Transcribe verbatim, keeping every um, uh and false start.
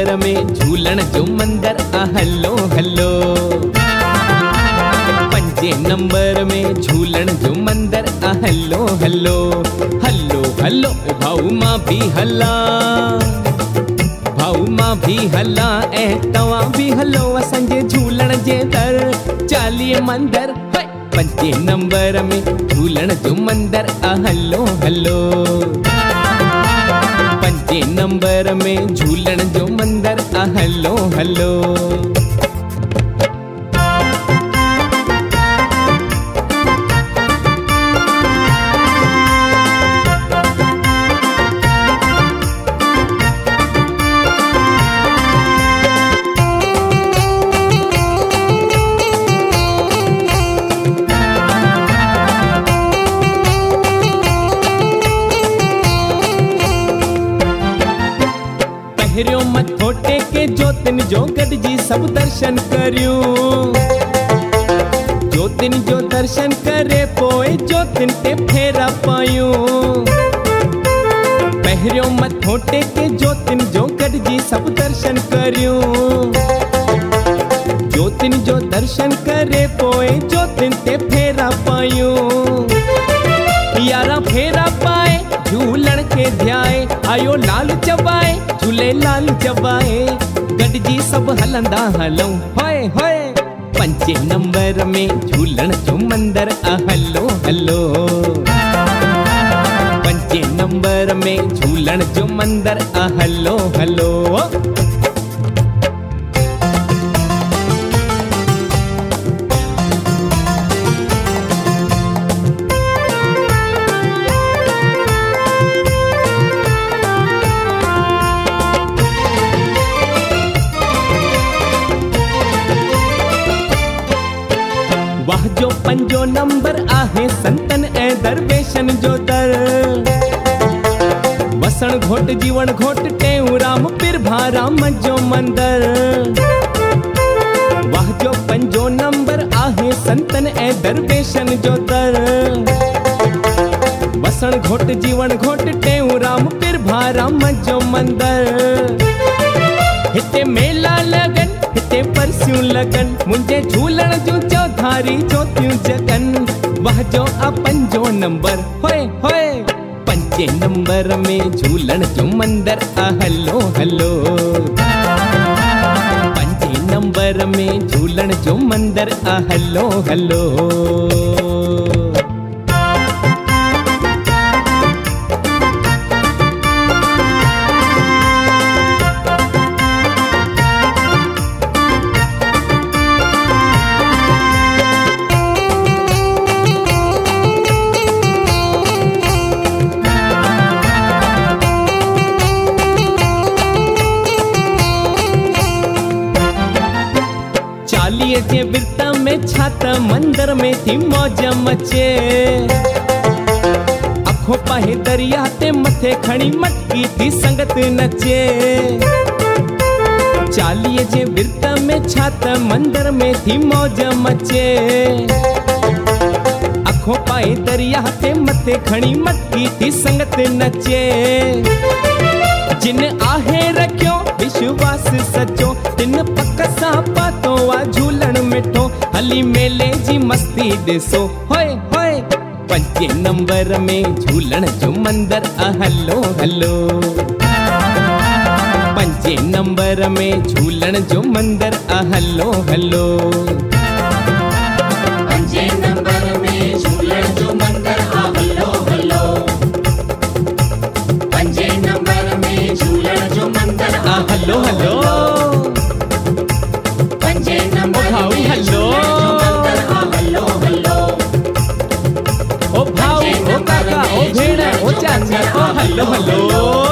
Number में झूलण जो मंदर आ हलो हलो। पंजे नंबर में झूलण जो मंदर आ हलो हलो हलो हलो। भाऊ मां भी हला, भाऊ मां भी हला ऐं तव्हां भी हलो असांजे झूलण जे दर चालीह मंदर। पंजे नंबर में झूलण जो मंदर आ हलो हलो। पंजे नंबर में झूलण जो मंदर आ हलो हलो। पहिरियों मथो टेके ज्योतिन जो गॾिजी सभु दर्शन करियूं। ज्योतिन जो दर्शन करे पोइ ज्योतिन ते फेरा पायूं। पहिरियों मथो टेके ज्योतिन जो गॾिजी सभु दर्शन करियूं। ज्योतिन जो दर्शन करे पोइ ज्योतिन ते फेरा पायूं। यारा फेरा पाए झूलण खे ध्याए आयो लाल चवाए झूले लाल चवाए गॾिजी सभु हलंदा हलूं होए होए। पंजे नंबर में झूलण जो मंदर आ हलो हलो। पंजे नंबर में झूलण जो मंदर आ हलो हलो। वाह जो पंजो नंबर आहे संतन ऐं दरवेशन जो दर। वसण घोट जीवन घोट टेऊंराम पिरभाराम जो मंदर। वाह जो पंजो नंबर आहे संतन ऐं दरवेशन जो दर। वसण घोट जीवन घोट टेऊंराम पिरभाराम जो मंदर। हिते मेला लगन हिते परसियूं लगन मुंहिंजे झूलण जूं चौधारी ज्योतियूं जगन। वाह जो आ पंजो नंबर होए होए। पंजे नंबर में झूलण जो मंदर आ हलो हलो। पंजे नंबर में झूलण जो मंदर आ हलो हलो। चालीह जे विर्त में छा त मंदर में थी मौज मचे। अखो पाहे दरिया ते मथे खणी मटकी थी संगत नचे। चालीह जे विर्त में छा त मंदर में थी मौज मचे। अखो पाहे दरिया ते मथे खणी मटकी थी संगत नचे। जिन आहे रखियो विश्वास सचो तिन पक सां पातो आ झूलण मिठो। हली मेले जी मस्ती ॾिसो होए होए। पंजे नंबर में झूलण जो मंदर आ हलो हलो। पंजे नंबर में झूलण जो मंदर आ हलो हलो। पंजे नंबर में झूलण जो मंदर आ हलो हलो। पंजे नंबर में झूलण जो मंदर आ हलो हलो। पंजे नंबर ओ भाऊ हलो। आ हलो हलो। ओ भाऊ ओ काका ओ भेण ओ चाचा ओ हलो हलो।